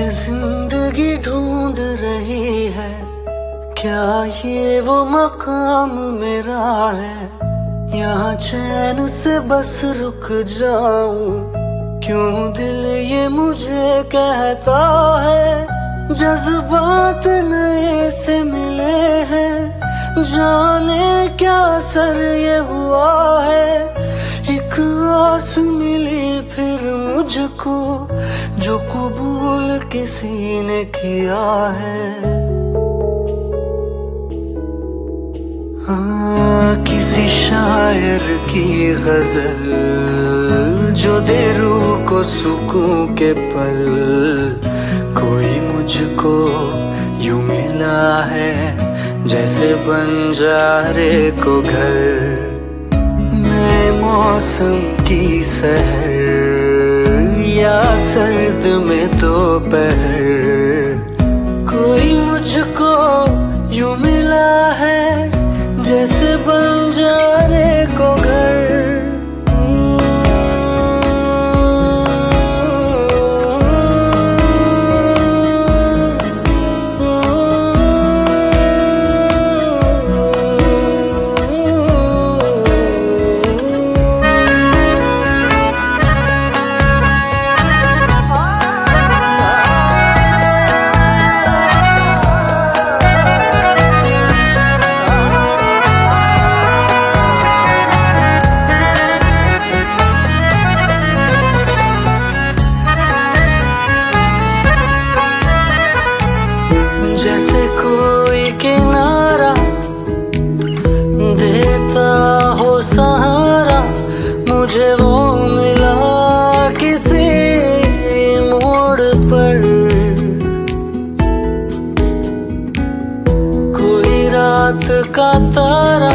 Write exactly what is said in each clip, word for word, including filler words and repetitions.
जिसे जिंदगी ढूंढ रही है, क्या ये वो मकाम मेरा है? यहाँ चैन से बस रुक जाऊं, क्यों दिल ये मुझे कहता है। जज्बात नए से मिले हैं, जाने क्या असर ये हुआ है। एक आस मिली फिर मुझको, जो कबूल किसी ने किया है। हाँ, किसी शायर की गजल जो दे रूह को सुकून के पल, कोई मुझको यूं मिला है जैसे बंजारे को घर। नए मौसम की सहर या सर्द में दोपहर, कोई मुझको यूं मिला है जैसे बंजारे को घर। जैसे कोई किनारा देता हो सहारा, मुझे वो मिला किसी मोड़ पर। कोई रात का तारा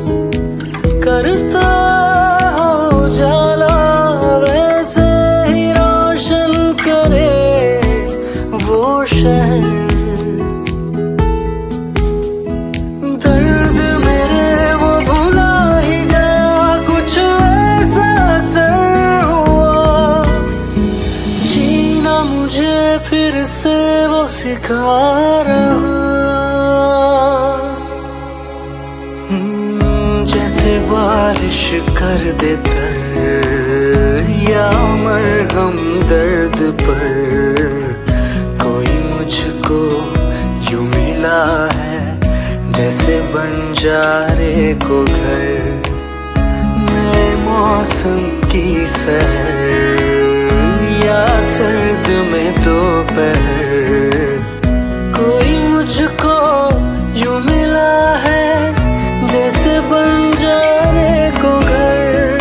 करता हो जाला, वैसे ही रोशन करे वो शहर। फिर से वो सिखा रहा, जैसे बारिश कर दे तर या मरहम दर्द पर। कोई मुझको यूं मिला है जैसे बंजारे को घर। नए मौसम की सहर या सर्द में दोपहर, कोई मुझको यूं मिला है जैसे बंजारे को घर।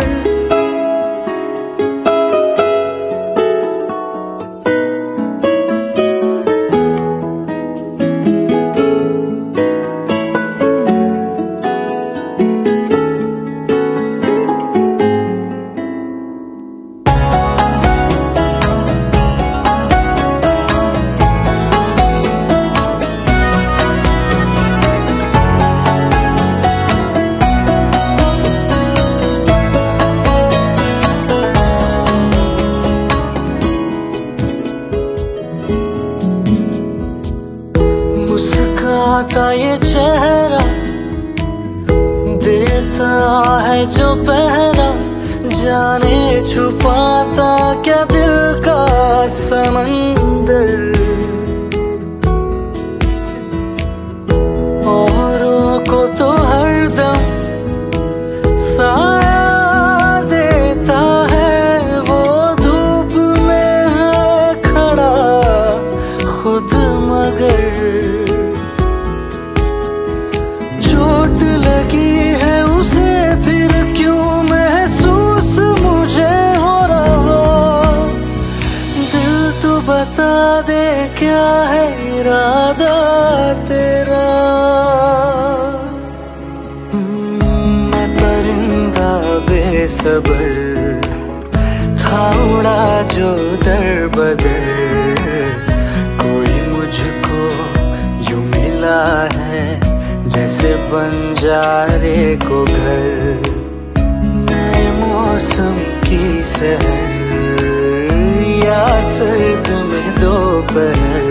मुस्काता ये चेहरा देता है जो पहरा, जाने छुपाता क्या दिल का समंदर। औरों को तो हरदम साया देता है, वो धूप में है खड़ा खुद मगर। चोट लगी है उसे फिर क्यों महसूस मुझे हो रहा। दिल तो बता दे क्या है इरादा तेरा। मैं परिंदा बेसबर था उड़ा जो दर बदर, कोई मुझको यूं मिला है जैसे बंजारे को घर। नए मौसम की सहर या सर्द में दोपहर, दोपहर